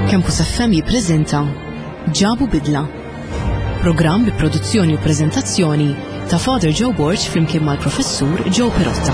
Campus FM jippreżenta Ġabu Bidla. Programm bi produzzjoni u preżentazzjoni ta' Father Joe Borg flimkien mal-Professur Joe Pirotta.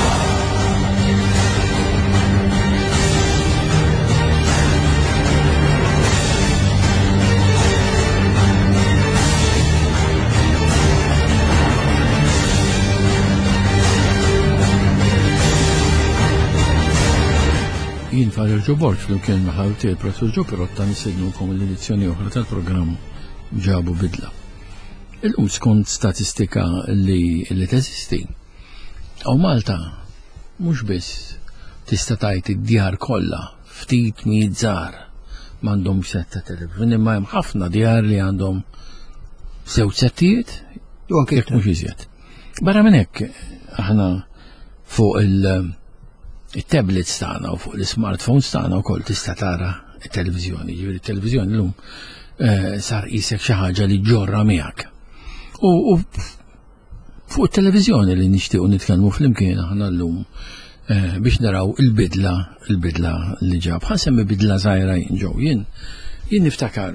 Jien Father Joe Borg flimkien ma' ħawti il-Professur Joe Pirotta nisidnukom l-edizzjoni oħra tal-programm Ġabu Bidla. Il-lum skont statistika li teżisti. Aw Malta mhux biss tista' tgħid id-djar kollha ftit miet żgħar m'għandhom setta televiżjoni, imma hemm ħafna djar li għandhom żewġ settijiet jew anke mhux iżjed. Barra minn hekk aħna fuq il-tablets tagħna u fuq l-smartphones tagħna wkoll tista' tara t-televiżjoni. Ġifieri t-televiżjoni llum sar qisek xi ħaġa li ġorra miegħek. U fuq it-televiżjoni li nixtiequ nitkellmu flimkien aħna llum biex naraw il-bidla li ġab. Ħansemmi bidla żgħira jien niftakar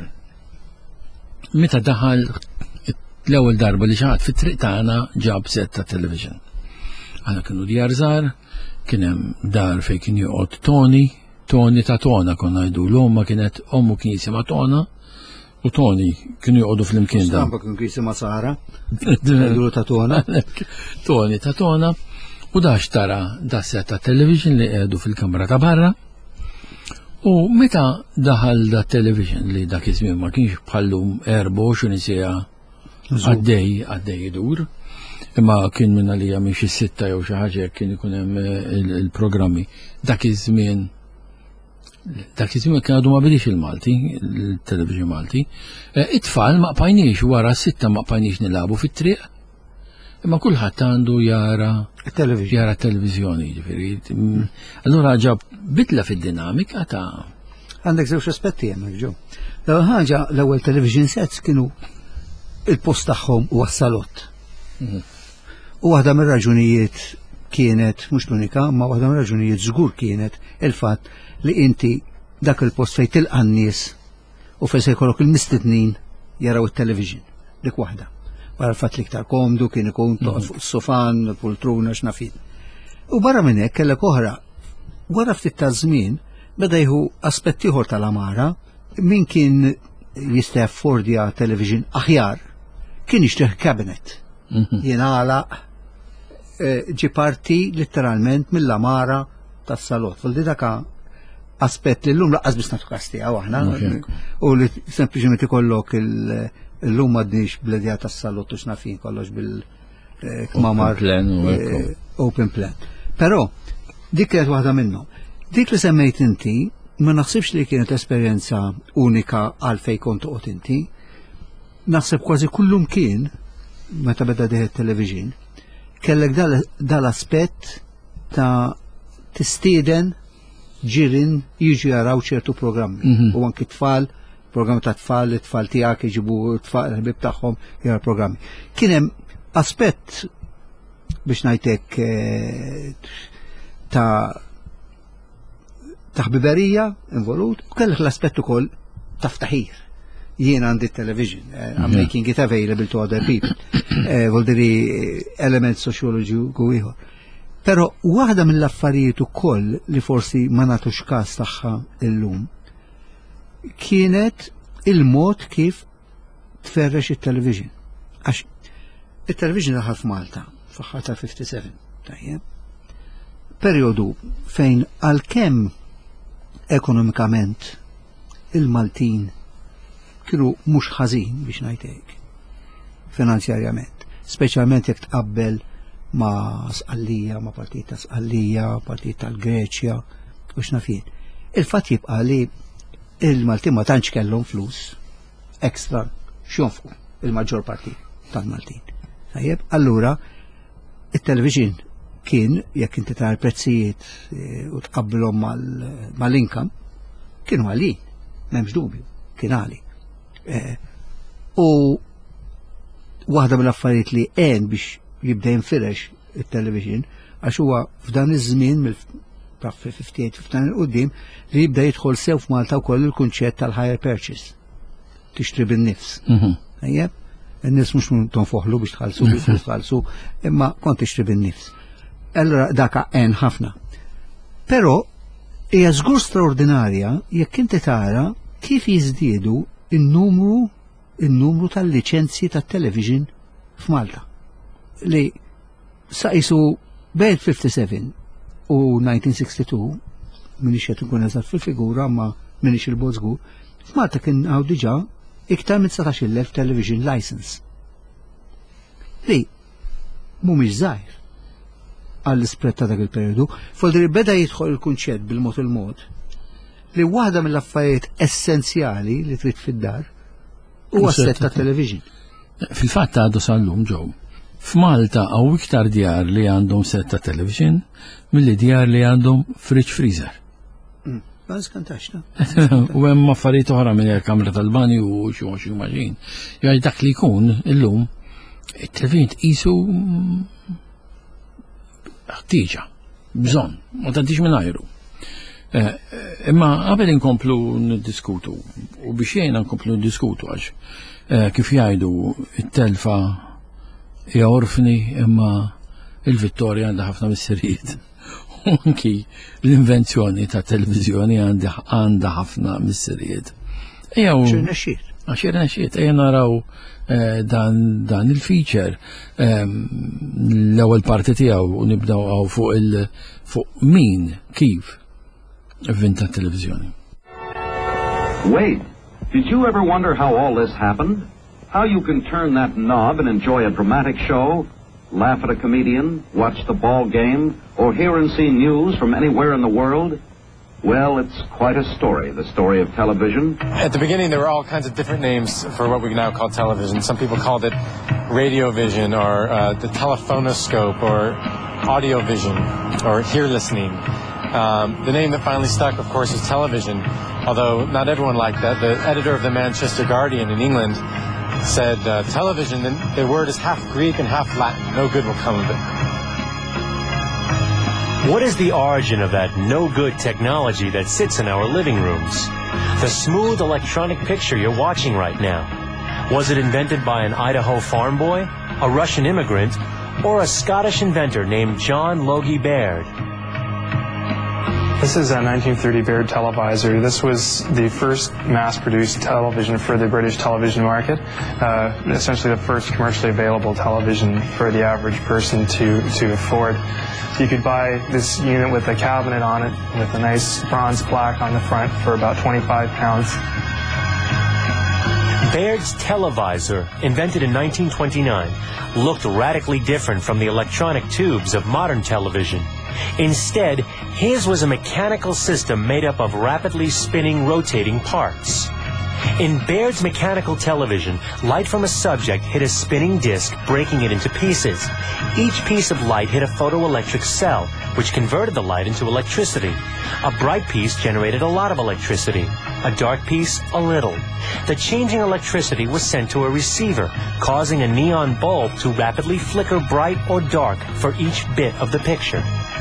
meta daħal l-ewwel darba li xi ħadd fit-triq tagħna ġab set ta' television. Aħna kienu djar żgħar, kien hemm dar fejn kien joqgħod Toni ta' Tona konna ngħidulu, ma kienet ommu kien jisimha Tona u Toni kienu joqogħdu flimkien dan. Stampa kien jisimha Sara, ngħidulu ta' Tona. Toni ta' Tona u da xtara da set ta' television li qiegħdu fil-kamra ta' barra. U meta daħal da television li dak iż-żmien ma kienx bħallum 24 siegħa għaddej idur. Imma kien minna li għamil xi sitta jew xi ħaġa kien ikun hemm il-programmi. Dak iż-żmien kien għadu ma bidix il-Malti, il-television Malti. It-tfal ma qbajniex wara s-sitta ma qbajniex nilagħbu fit-triq. Imma kulħadd għandu jara televiżjoni, ġifieri. Allura ġab bidla fid-dinamika ta' għandek żewġ aspetti hemmhekk ġew. L-ewwel ħaġa l-ewwel television sets kienu il-post tagħhom huwa s-salott. U waħda mir-raġunijiet kienet, mhux l-unika, ma waħda mir-raġunijiet żgur kienet il-fatt li inti dak il-post fejn tilqa' n-nies u fejn se jkollok il-mistednin jaraw it-television. Dik waħda. Wara l-fatt li iktar komdu kien ikun toqgħod fuq is-sofan, poltruna x'nafin. U barra minn hekk kellek oħra, wara ftit ta' żmien beda jieħu aspett ieħor tal-amara min kien jista' jaffordja television aħjar kien jixtieq cabinet. Jingħalaq ġi parti letteralment mill-amara tas-salott. Fil daka aspett li llum laqqas biss nagħtu każ tiegħu aħna u li sempliċement ikollok illum m'għadniex bledja tas-salott u x'nafin kollox bil-kmamar open plan. Però dik kienet waħda minnhom. Dik li semmejt inti ma naħsibx li kienet esperjenza unika għal fejn kont toqgħod inti. Naħseb kważi kullum kien meta beda diħ television kellek dal-aspett ta' tistieden ġirien jiġu jaraw ċertu programmi. U anki tfal, programmi ta' tfal, it-tfal tiegħek jiġibu tfal ħbib tagħhom jara programmi. Kien hemm aspett biex ngħidlek ta' ħbiberija involut u kellek l-aspett ukoll ta' ftaħir. Jien għandi television, I'm making it available to other people. Voldiri element sociology u ieħor. Però waħda mill-affarijiet ukoll li forsi ma nagħtux każ tagħha illum kienet il-mod kif tferrex it-television. Għax it-television daħal f'Malta f'aħħar ta' 57. Tajjeb. Perjodu fejn għalkemm ekonomikament il-Maltin kienu mhux ħażin biex ngħidlek finanzjarjament, speċjalment jekk tqabbel ma' Sqallija, ma' partit ta' Sqallija, partit tal-Greċja u x'nafin. Il-fatt jibqa' li il-Maltin ma tantx kellhom flus ekstra x'jonfqu il-maġġor partit tal-Maltin. Tajjeb, allura it-television kien jekk inti tara l-prezzijiet u tqabbilhom mal-inkam kienu għalin, m'hemmx dubju, kien għali. U waħda mill-affarijiet li biex jibda jinfirex it-television għax huwa f'dan iż-żmien praħ fi 58 il-qoddim li jibda jidħol sew f'Malta wkoll il-kunċett tal-higher purchase. Tixtri bin-nifs. Tajjeb? In-nifs mhux tonfoħlu biex tħallsu, imma kont tixtri bin-nifs. Allura daka għen ħafna. Però hija żgur straordinarja jekk inti tara kif jiżdiedu in-numru tal-liċenzji tat-television f'Malta. Li saqisu bejn 57 u 1962 minix qed inkun eżatt fil-figura ma minix il-bot żgur, f'Malta kien hawn diġà iktar minn 19,000 television license. Li mhumiex żgħir għall-isprett ta' dak il-periodu, fodri beda jidħol il-kunċett bil-mod il-mod li waħda mill-affarijiet essenzjali li trid fid-dar huwa set ta' television. Fil-fatt għadu sal-lum ġew. F'Malta għaw iktar djar li għandhom set ta' television milli djar li għandhom fridge freezer. Ma skantax ta'. U hemm affarijiet oħra minn kamra tal-banju u xi washing machine. Jgħid dak li jkun illum it-television tqisu ħtieġa, bżonn, ma tantix minn ajru. Imma qabel inkomplu niddiskutu u biex jgħinna nkomplu niddiskutu għax kif jgħidu it-telfa hija orfni imma il-Vittorja għandha ħafna missirijiet. U anki l-invenzjoni ta' televiżjoni għandha ħafna missirijiet. Għaxir naxiet, ejja naraw dan il-feature l-ewwel parti tiegħu u nibdew fuq min kif inventa t-televiżjoni. Wait, did you ever wonder how all this happened? How you can turn that knob and enjoy a dramatic show, laugh at a comedian, watch the ball game, or hear and see news from anywhere in the world? Well, it's quite a story, the story of television. At the beginning, there were all kinds of different names for what we now call television. Some people called it radio vision, or the telephonoscope, or audio vision, or hear listening. The name that finally stuck, of course, is television, although not everyone liked that. The editor of the Manchester Guardian in England said, television, the word is half Greek and half Latin. No good will come of it. What is the origin of that no-good technology that sits in our living rooms? The smooth electronic picture you're watching right now. Was it invented by an Idaho farm boy, a Russian immigrant, or a Scottish inventor named John Logie Baird? This is a 1930 Baird televisor. This was the first mass-produced television for the British television market, essentially the first commercially available television for the average person to afford. You could buy this unit with a cabinet on it with a nice bronze plaque on the front for about £25. Baird's televisor, invented in 1929, looked radically different from the electronic tubes of modern television. Instead, his was a mechanical system made up of rapidly spinning, rotating parts. In Baird's mechanical television, light from a subject hit a spinning disc, breaking it into pieces. Each piece of light hit a photoelectric cell, which converted the light into electricity. A bright piece generated a lot of electricity. A dark piece, a little. The changing electricity was sent to a receiver, causing a neon bulb to rapidly flicker bright or dark for each bit of the picture.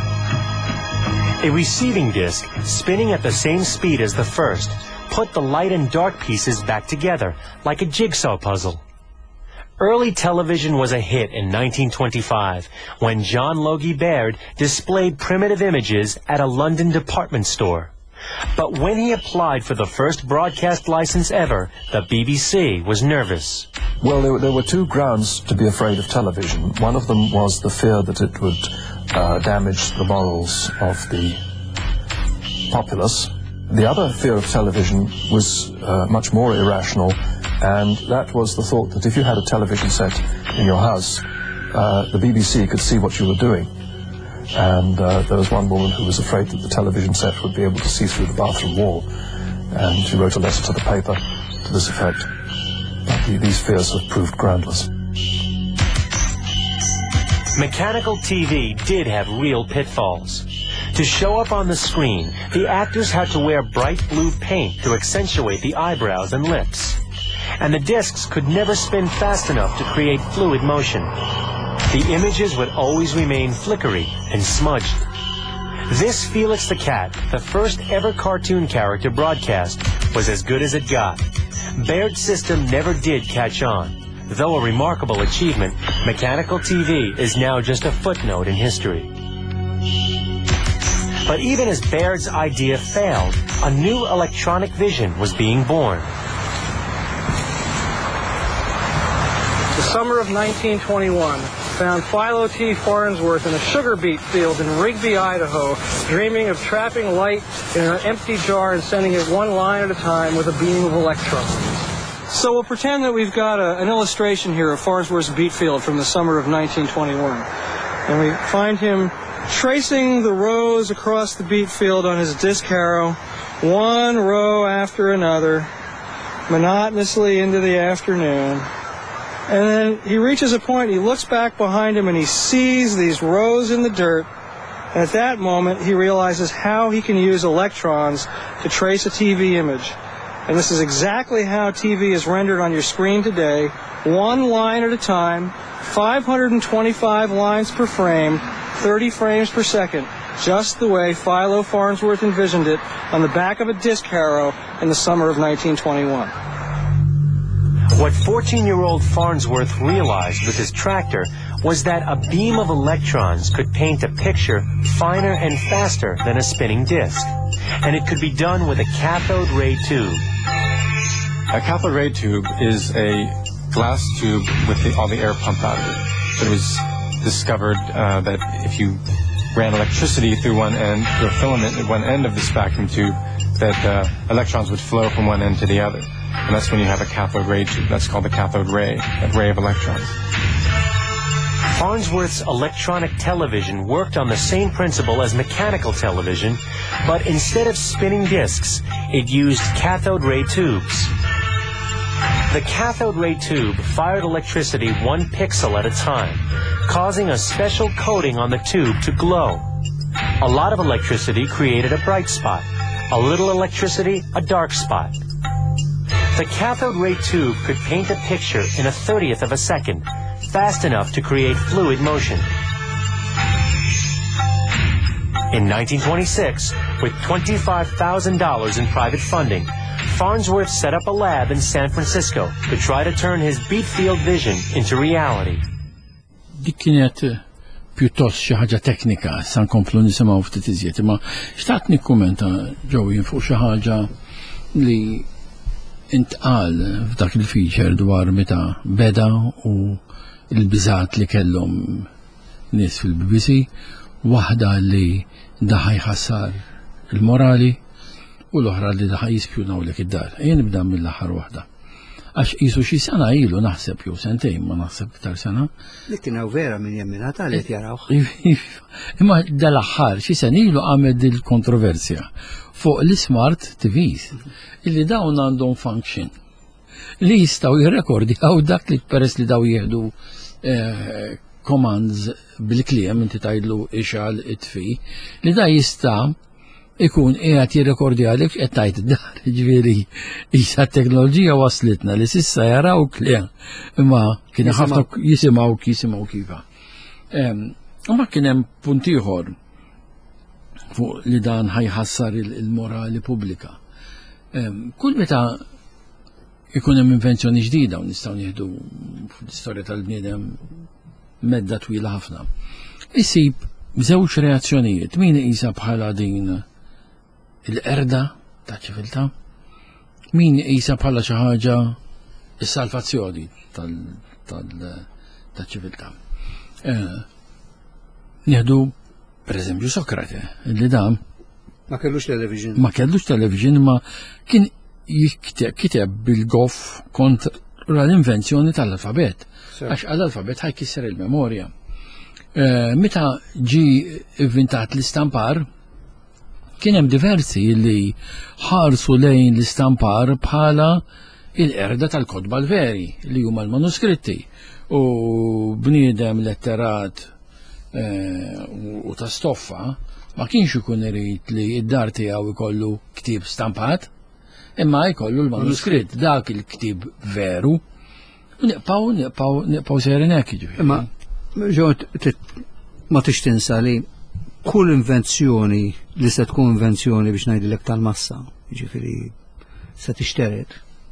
A receiving disc, spinning at the same speed as the first, put the light and dark pieces back together, like a jigsaw puzzle. Early television was a hit in 1925, when John Logie Baird displayed primitive images at a London department store. But when he applied for the first broadcast license ever, the BBC was nervous. Well, there were two grounds to be afraid of television. One of them was the fear that it would damage the morals of the populace. The other fear of television was much more irrational, and that was the thought that if you had a television set in your house, the BBC could see what you were doing. And there was one woman who was afraid that the television set would be able to see through the bathroom wall, and she wrote a letter to the paper to this effect. But these fears have proved groundless. Mechanical TV did have real pitfalls. To show up on the screen, the actors had to wear bright blue paint to accentuate the eyebrows and lips. And the discs could never spin fast enough to create fluid motion. The images would always remain flickery and smudged. This Felix the Cat, the first ever cartoon character broadcast, was as good as it got. Baird's system never did catch on. Though a remarkable achievement, mechanical TV is now just a footnote in history. But even as Baird's idea failed, a new electronic vision was being born. The summer of 1921 found Philo T. Farnsworth in a sugar beet field in Rigby, Idaho, dreaming of trapping light in an empty jar and sending it one line at a time with a beam of electrons. So we'll pretend that we've got an illustration here of Farnsworth's beet field from the summer of 1921. And we find him tracing the rows across the beet field on his disc harrow, one row after another, monotonously into the afternoon. And then he reaches a point, he looks back behind him, and he sees these rows in the dirt. And at that moment, he realizes how he can use electrons to trace a TV image. And this is exactly how TV is rendered on your screen today, one line at a time, 525 lines per frame, 30 frames per second, just the way Philo Farnsworth envisioned it on the back of a disc harrow in the summer of 1921. What 14-year-old Farnsworth realized with his tractor was that a beam of electrons could paint a picture finer and faster than a spinning disc. And it could be done with a cathode ray tube. A cathode ray tube is a glass tube with all the air pumped out of it. It was discovered that if you ran electricity through one end, through a filament at one end of this vacuum tube, that electrons would flow from one end to the other. And that's when you have a cathode ray tube. That's called the cathode ray, that ray of electrons. Farnsworth's electronic television worked on the same principle as mechanical television, but instead of spinning discs, it used cathode ray tubes. The cathode ray tube fired electricity 1 pixel at a time, causing a special coating on the tube to glow. A lot of electricity created a bright spot. A little electricity, a dark spot. The cathode ray tube could paint a picture in 1/30th of a second, fast enough to create fluid motion. In 1926, with $25,000 in private funding, Farnsworth set up a lab in San Francisco to try to turn his beet field vision into reality. Dik kienet pjuttost xi ħaġa teknika, sa nkomplu nisimgħu ftit iżjed, imma xtaqt nikkumenta ġewwi fuq xi ħaġa li intqal f'dak il-feature dwar meta beda u l-biżgħat li kellhom nies fil-BBC, waħda li daħaj ħassar il-morali u l-oħra li daħaj jispjunaw lek id-dar. Jien nibda mill-aħħar waħda. Għax qisu xi sena ilu naħseb jew sentejn ma naħseb iktar sena. Li kienu vera minn jemmina tal-qed jarawh. Imma dal-aħħar xi sen ilu għamed il-kontroversja fuq l-smart TVs illi dawn għandhom function li jistgħu jirrekordjaw dak li peress li daw jieħdu commands bil-kliem inti tgħidlu ixal itfi li da jista' ikun qiegħed jirrekordjalek qed tgħid id-dar, ġifieri isa t-teknoloġija waslitna li s'issa jaraw kliem imma kien ħafna jisimgħu kifa. Imma kien hemm punt ieħor fuq li dan ħajħassar il-morali pubblika. Kull meta ikun hemm invenzjoni ġdida u nistgħu nieħdu fl-istorja tal-bniedem medda twila ħafna. Isib żewġ reazzjonijiet, min qisha bħala din il-qerda ta' ċiviltà, min qisha bħala xi ħaġa is-salvazzjoni ta' ċiviltà. Nieħdu pereżempju Sokrate, li dan ma kellux television. Ma kellux television ma kien kiteb bil-goff kontra l-invenzjoni tal-alfabet. Għax għall-alfabet ħajkisser il-memorja. Meta ġi inventat l-istampar, kien hemm diversi li ħarsu lejn l-istampar bħala il-qerda tal-kodba l-veri li huma l-manuskritti u bniedem letterat u ta' stoffa ma kienx ikun irid li id-dar tiegħu jkollu ktieb stampat imma jkollu l-manuskritt dak il-ktieb veru u neqpaw serin hekk jiġifieri. Imma ġew ma tix tinsa li kull invenzjoni li se tkun invenzjoni biex ngħidilek tal-massa, jiġifieri se tixteret,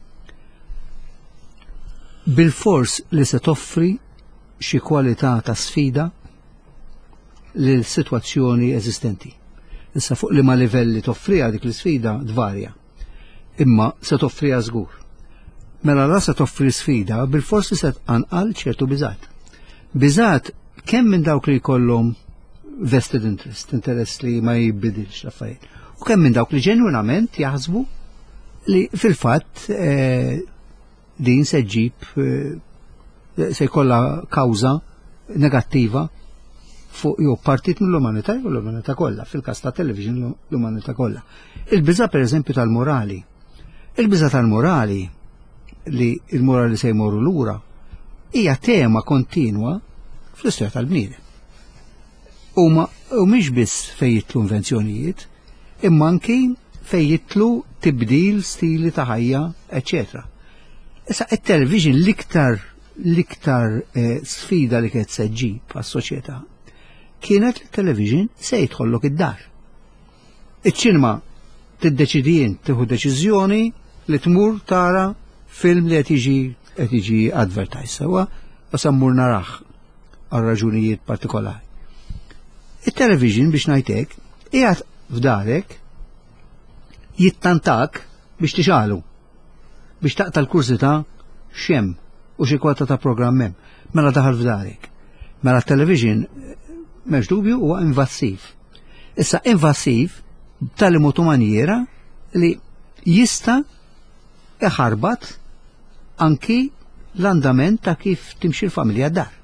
bil-fors li se toffri xi kwalità ta' sfida lil sitwazzjoni eżistenti. Issa fuq liema livelli toffriha dik l-sfida tvarja, imma se toffriha żgur. Mela ra se toffri sfida bil-fors li se tqanqal ċertu biżgħat. Biżgħat kemm minn dawk li jkollhom vested interest, interess li ma jibbidilx l-affarijiet, u kemm minn dawk li ġenwinament jaħsbu li fil-fatt din se ġib se jkollha kawża negattiva fuq jew partit mill-umanità jew l-umanità kollha, fil-każ ta' television l-umanità kollha. Il-biża' pereżempju tal-morali. Il-biża' tal-morali li il-morali se jmorru lura hija tema kontinwa fl-istorja tal-bniedem. U mhix biss fejn jitlu invenzjonijiet, imma anki fejn jitlu tibdil stili ta' ħajja, eċetera. Issa it-television l-iktar sfida li kienet se ġġib għas-soċjetà kienet il-television se jidħollok id-dar. Iċ-ċinema tiddeċidi tieħu deċiżjoni li tmur tara film li qed jiġi advertise sewwa u sammur narah għal raġunijiet partikolari. Il-television biex ngħidlek qiegħed f'darek jittantak biex tixalu, biex taqta' l-kursità x'hemm u xi kwalità ta' programm hemm. Mela daħal f'darek. Mela t-television m'hemmx dubju huwa invassiv. Issa invassiv b'tali motu maniera li jista' iħarbat anki l-andament ta' kif timxi l-familja d-dar.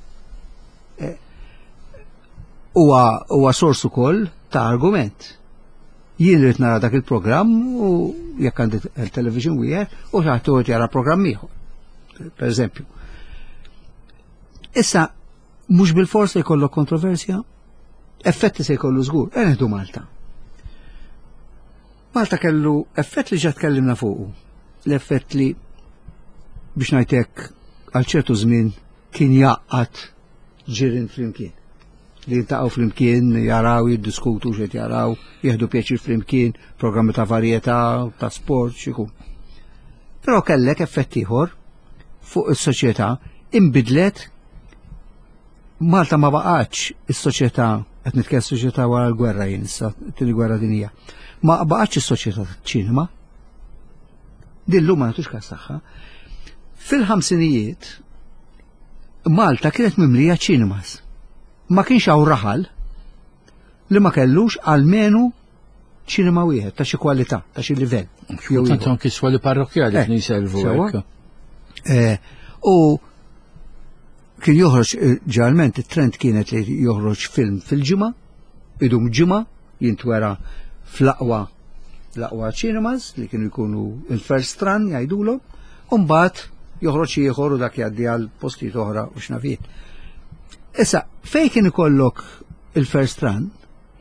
Huwa sors ukoll ta' argument. Jien rrid nara dak il-programm u jekk għandi il-television wieħed u ħadd jara programm ieħor. Pereżempju. Issa mhux bil-fors se jkollok kontroversja, effetti se jkollu żgur, neħdu Malta. Malta kellu effett li ġa tkellimna fuqu. L-effett li biex ngħidlek għal ċertu żmien kien jaqqat ġirien flimkien. Li jiltaqgħu flimkien, jaraw, jiddiskutu x'qed jaraw, jieħdu pjaċir flimkien, programmi ta' varjetà, ta' sport, x'ikun. Però kellek effett ieħor fuq is-soċjetà inbidlet. Malta ma baqgħetx is-soċjetà, qed nitkellem soċjetà wara l-gwerra jien issa, tieni gwerra dinjija. Ma baqgħetx is-soċjetà taċ-ċinema. Din llum ma nagħtux każ tagħha. Fil-ħamsinijiet Malta kienet mimlija ċinemas. Ma kienx hawn raħal li ma kellux almenu ċinema wieħed ta' xi kwalità, ta' xi livell. Tant anke swali parrokjali qed jiservu hekk. U kien joħroġ ġeneralment it-trend kienet li joħroġ film fil-ġimgħa, idum ġimgħa jintwera fl-aqwa cinemas li kienu jkunu il-first run jgħidulhom, u mbagħad joħroġ ieħor u dak jgħaddi għal postijiet oħra u x'nafiet. Issa fejn kien ikollok il-first run,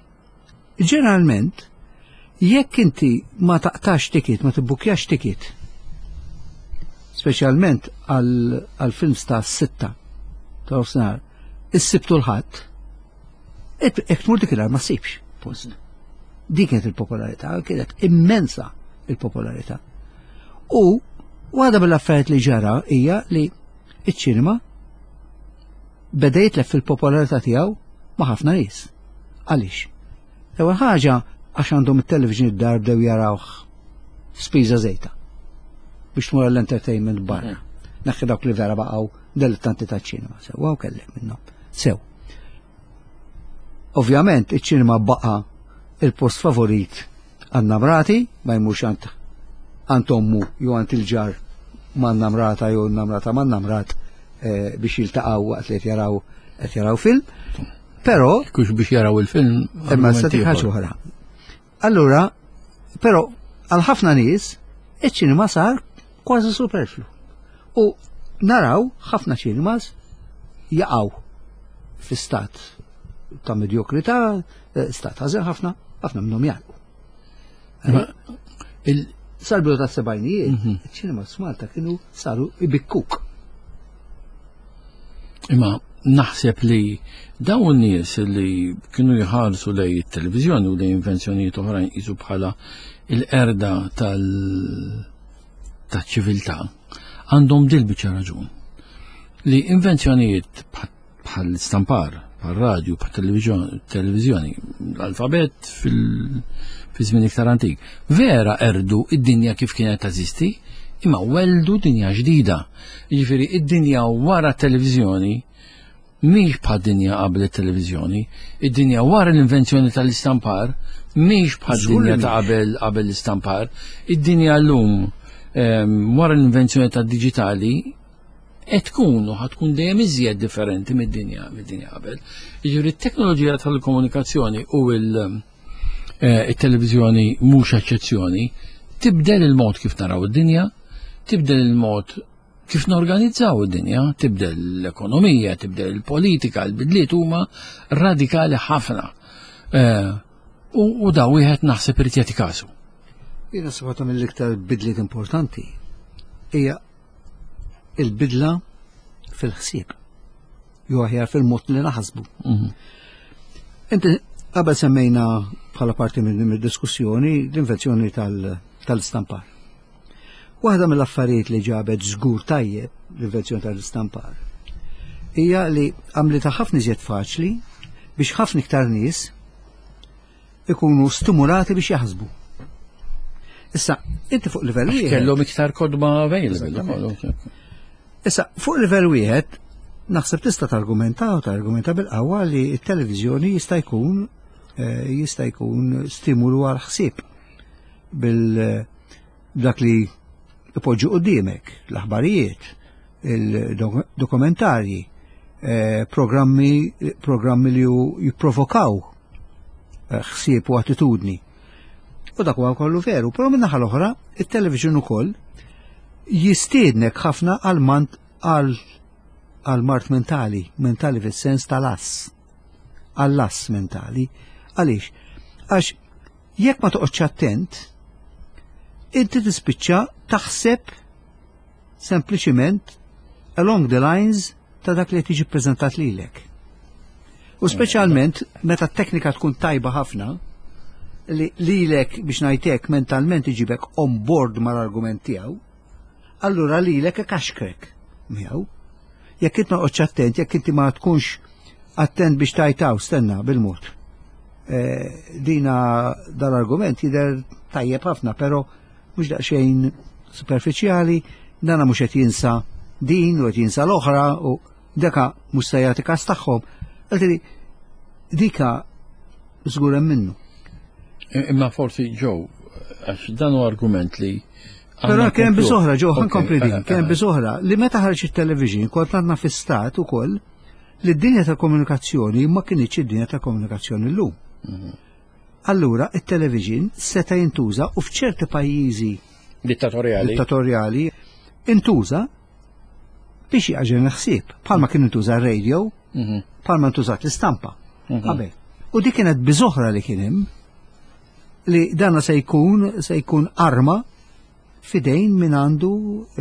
ġeneralment jekk inti ma taqtax ticket, ma tibbukjax ticket, speċjalment għal films ta' sitta ta' ofsnar, is-sibtu l-ħadd, hekk tmur dik ma ssibx post. Dik kienet il-popolarità, kienet immensa il-popolarità. U waħda mill-affarijiet li ġara hija li iċ-ċinema beda jitlef fil-popolarità tiegħu ma' ħafna nies. Għaliex? Ewwel ħaġa għax għandhom it-television id-dar bdew jarawh spiża żejta biex tmur l-entertainment barra. Naħħi dawk li vera baqgħu dilettanti taċ-ċinema. Sew kellek minnhom. Sew. Ovvjament iċ-ċinema baqa' il-post favorit għan-namrati, ma jmurx għand ommu jew għand il-ġar man-namrata jew n-namrata man-namrat biex jiltaqgħu waqt li qed jaraw film. Però kux biex jaraw il-film imma stati ħaġa oħra. Allura, però għal ħafna nies iċ-ċinema sar kważi superflu. U naraw ħafna ċinemas jaqgħu fi-stat ta' medjokrità, stat ħażin ħafna minnhom jaqgħu. Sal-bidu ta' sebgħinijiet, iċ-ċinema f'Malta kienu saru ibikkuk. Imma naħseb li dawn nies li kienu jħarsu lej it-televiżjoni u lej invenzjonijiet oħrajn qisu bħala il-qerda tal-ċiviltà għandhom dil-biċċa raġun. Li invenzjonijiet bħal-stampar, bħal-radju, bħal-televiżjoni, l-alfabet fil-żmien iktar antik, vera erdu id-dinja kif kienet tażisti, imma weldu dinja ġdida. Jiġifieri id-dinja wara t-televiżjoni mhix bħad dinja qabel it-televiżjoni, id-dinja wara l-invenzjoni tal-istampar mhix bħad dinja ta' qabel l-istampar, id-dinja llum wara l-invenzjoni tad-diġitali qed tkun u ħatkun dejjem iżjed differenti mid-dinja qabel. Jiġifieri t-teknoloġija tal-komunikazzjoni u il-televiżjoni mhux eċċezzjoni tibdel il-mod kif naraw id-dinja, tibdel il-mod kif norganizzaw id-dinja, tibdel l-ekonomija, tibdel il-politika, l-bidliet huma radikali ħafna. U da wieħed naħseb irid jagħti kasu. Jiena sibgħu mill-iktar bidliet importanti hija il-bidla fil-ħsieb. Jew aħjar fil-mod li naħsbu. Inti qabel semmejna bħala parti mid-diskussjoni l-invenzjoni tal-istampar. Waħda mill-affarijiet li ġabet żgur tajjeb l-invenzjoni tal-istampar hija li għamlitha ħafna iżjed faċli biex ħafna iktar nies ikunu stimulati biex jaħsbu. Issa, inti fuq livell wieħed. Kellhom iktar kodba available. Issa, fuq livell wieħed naħseb tista' targumenta bil-qawwa li t-televiżjoni jista' jkun stimulu għal ħsieb dak li ipoġġu qudiemek, l-aħbarijiet, il-dokumentarji, programmi li jipprovokaw ħsieb u attitudni. U dak huwa kollu veru, però min-naħa l-oħra, it-television ukoll jistiednek ħafna għal mart mentali fis-sens tal-ass. Għall-ass mentali. Għaliex? Għax jekk ma toqgħodx attent, inti tispiċċa taħseb sempliċiment along the lines ta' dak li tiġi ppreżentat lilek. U speċjalment meta t-teknika tkun tajba ħafna li lilek biex ngħidlek mentalment iġibek on board mal-argument tiegħu, allura lilek ikaxkrek miegħu. Jekk inti ma toqgħodx attent, jekk inti ma tkunx attent biex tajtaw stenna bil-mod. Dina dal-argument jidher tajjeb ħafna, però mhux daqsxejn superfiċjali, dana mhux qed jinsa din u qed jinsa l-oħra u deka mhux se jagħti każ tagħhom. Dika żgur hemm minnu. Imma forsi ġew għax dan huwa argument li però kien biżoħra ġew ħankompli din, kien biżoħra li meta ħareġ it-television kont għandna fi stat ukoll li d-dinja tal-komunikazzjoni ma kienx id-dinja tal-komunikazzjoni llum. Allura it-television seta' jintuża u f'ċerti pajjiżi dittatorjali intuża biex jaġen ħsieb, bħalma kien intuża r-radio, bħalma ntużat l-istampa. Qabel. U dik kienet biżoħra li kien hemm li dana se jkun arma fidejn min għandu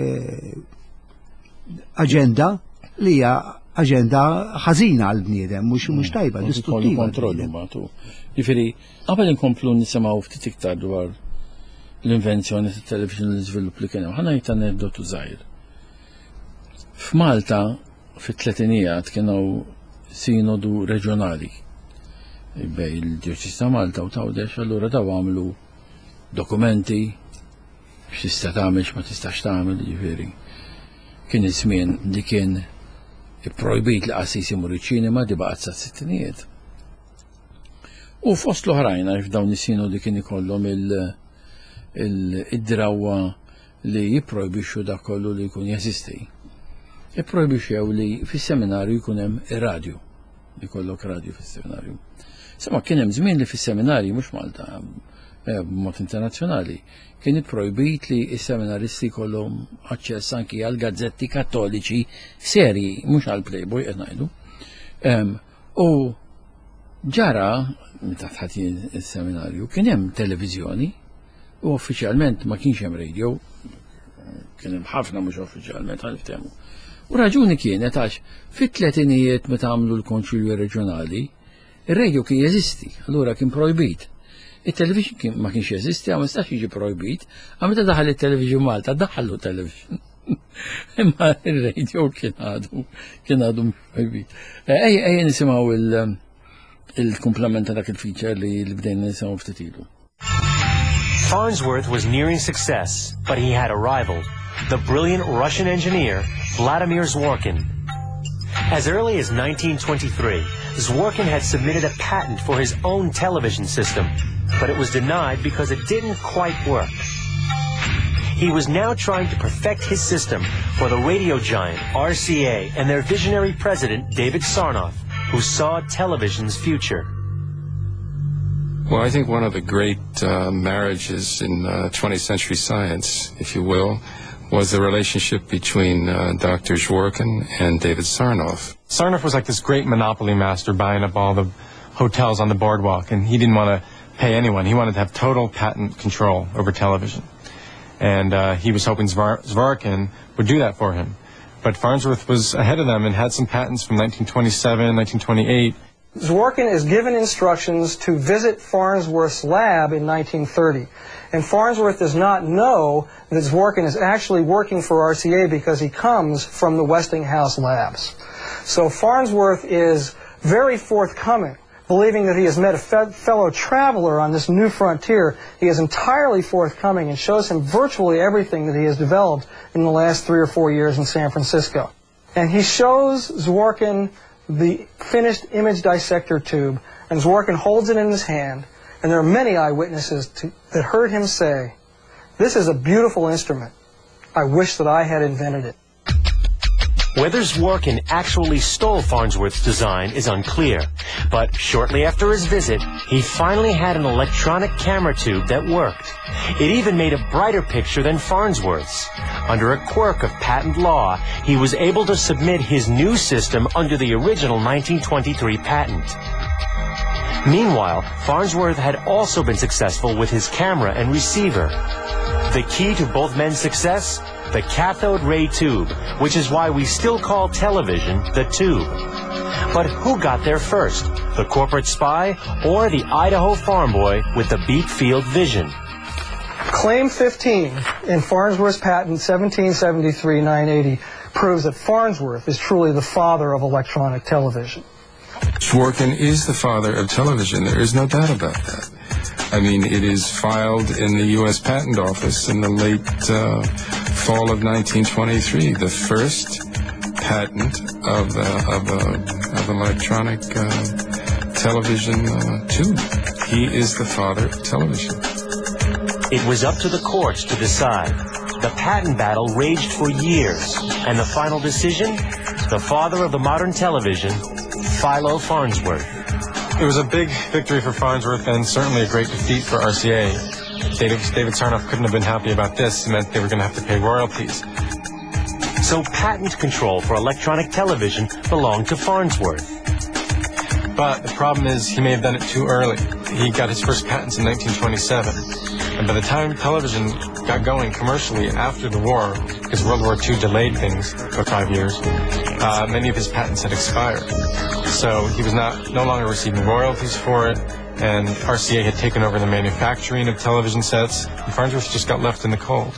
aġenda li hija aġenda ħażina għal bniedem, mhux tajba, distruttiva. Jiġifieri, qabel inkomplu nisimgħu ftit iktar dwar l-invenzjoni tat-television l-iżvilupp li kien hemm. Ħa ngħid aneddotu żgħir. F'Malta fit-tletinijat kienu sinodu reġjonali bej il-Djoċis ta' Malta u Tawdex, allura daw għamlu dokumenti x'tista' tagħmel x'ma tistax tagħmel, jiġifieri. Kien iż-żmien li kien ipprojbit li qassis imur iċ-ċinema di baqgħet sa' sittinijiet. U fost l-oħrajn għax dawn is-sinodi kien ikollhom id-drawwa li jipprojbixxu dak kollu li jkun jeżisti. Ipprojbixxew li fis-seminarju jkun hemm ir-radju, li jkollok radju fis-seminarju. Sema kien hemm żmien li fis-seminarji mhux Malta, b'mod internazzjonali, kien ipprojbit li s-seminaristi jkollhom aċċess anki għal gazzetti kattoliċi serji, mhux għal Playboy qed ngħidu. U ġara meta tħatin is-seminarju kien hemm televiżjoni u uffiċjalment ma kienx hemm radio, kien hemm ħafna mhux uffiċjalment ħaniftehmu. U raġuni kienet għax fit-tletinijiet meta għamlu l-konċilju reġjonali, ir-radio kien jeżisti, allura kien projbit. Il-television ma kienx jeżisti, għam istax jiġi projbit, għam meta daħal il-television Malta, daħallu television. Imma il-radio kien għadu projbit. Ejja nisimaw il-komplement dak il-feature li bdejna nisimaw ftitilu. Farnsworth was nearing success, but he had a rival, the brilliant Russian engineer Vladimir Zworykin. As early as 1923, Zworykin had submitted a patent for his own television system, but it was denied because it didn't quite work. He was now trying to perfect his system for the radio giant RCA and their visionary president David Sarnoff, who saw television's future. Well, I think one of the great marriages in 20th century science, if you will, was the relationship between Dr. Zworykin and David Sarnoff. Sarnoff was like this great monopoly master buying up all the hotels on the boardwalk, and he didn't want to pay anyone. He wanted to have total patent control over television. And he was hoping Zworykin would do that for him. But Farnsworth was ahead of them and had some patents from 1927, 1928. Zworykin is given instructions to visit Farnsworth's lab in 1930. And Farnsworth does not know that Zworykin is actually working for RCA because he comes from the Westinghouse labs. So Farnsworth is very forthcoming, believing that he has met a fellow traveler on this new frontier. He is entirely forthcoming and shows him virtually everything that he has developed in the last 3 or 4 years in San Francisco. And he shows Zworykin the finished image dissector tube, and Zworykin holds it in his hand, and there are many eyewitnesses that heard him say, "This is a beautiful instrument. I wish that I had invented it." Whether Zworykin actually stole Farnsworth's design is unclear, but shortly after his visit, he finally had an electronic camera tube that worked. It even made a brighter picture than Farnsworth's. Under a quirk of patent law, he was able to submit his new system under the original 1923 patent. Meanwhile, Farnsworth had also been successful with his camera and receiver. The key to both men's success? The cathode ray tube, which is why we still call television the tube. But who got there first? The corporate spy or the Idaho farm boy with the beat field vision? Claim 15 in Farnsworth's patent 1773-980 proves that Farnsworth is truly the father of electronic television. Zworykin is the father of television. There is no doubt about that. I mean, it is filed in the U.S. Patent Office in the late fall of 1923, the first patent of electronic television tube. He is the father of television. It was up to the courts to decide. The patent battle raged for years, and the final decision? The father of the modern television, Philo Farnsworth. It was a big victory for Farnsworth and certainly a great defeat for RCA. David Sarnoff couldn't have been happy about this. It meant they were going to have to pay royalties. So patent control for electronic television belonged to Farnsworth. But the problem is he may have done it too early. He got his first patents in 1927. And by the time television got going commercially after the war, because World War II delayed things for 5 years, many of his patents had expired. So he was no longer receiving royalties for it, and RCA had taken over the manufacturing of television sets, and Farnsworth just got left in the cold.